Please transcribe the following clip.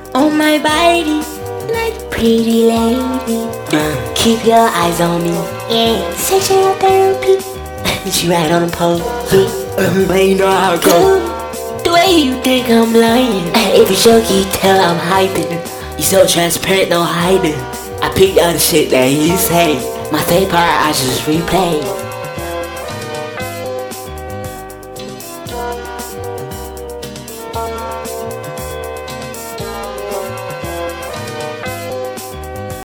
on my body, like a pretty lady. Keep your eyes on me, yeah. Sexual therapy. She right on the pole, yeah. But you know how it goes. The way you think I'm lying. If you joke, you tell I'm hyping. You so transparent, no hiding. I peeked all the shit that you say. My favorite part I just replay.